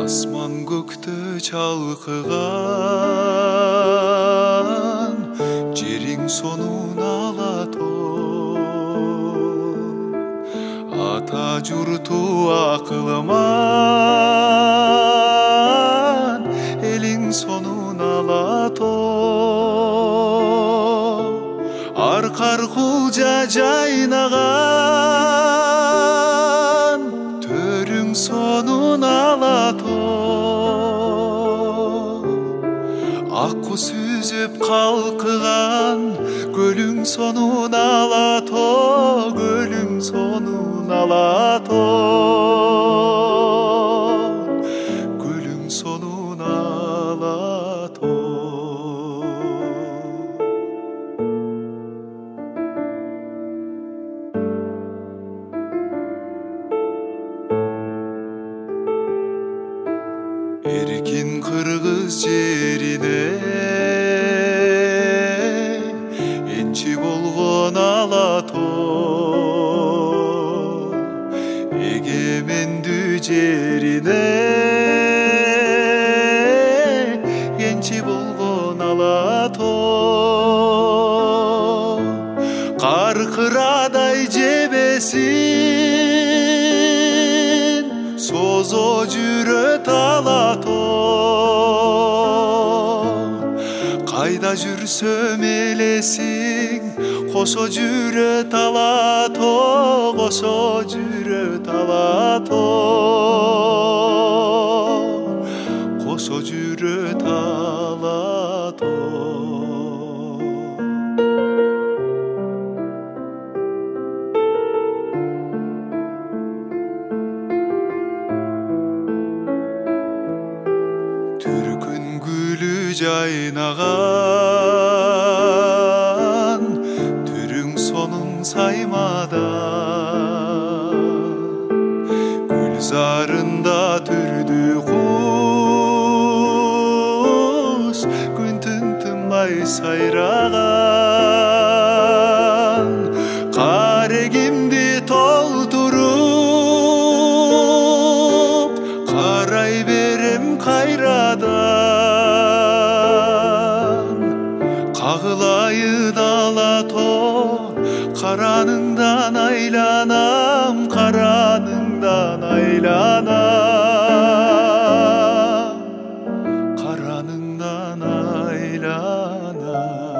Асман көктө чалкыган, жериң сонун алатон. Ата журту акылман, элиң сонун алатон. Аркар кулжа жайнаган, төрүң сонун алатон. Акку сүзүп калкыган, көлүң сонун алатон, көлүң сонун алатон, көлүң сонун алатон. Эркин кыргыз жерине энчи болгон алатон, эгемендүү жерине энчи болгон алатон. Каркырадай жебесин созо жүрөт алатон. Кайда жүрсөм элесиң, кошо жүрөт алатон, кошо жүрөт алатон, кошо жүрөт алатон. Түркүн гүлү жайнаган, түрүң сонун саймада. Гүлзарында түрдү куш, күн-түн тынбай сайраган. Карегимди толтуруп, карай берем кайрадан. Кагылайын алатон, караныңдан айланам, караныңдан айланам, караныңдан айланам.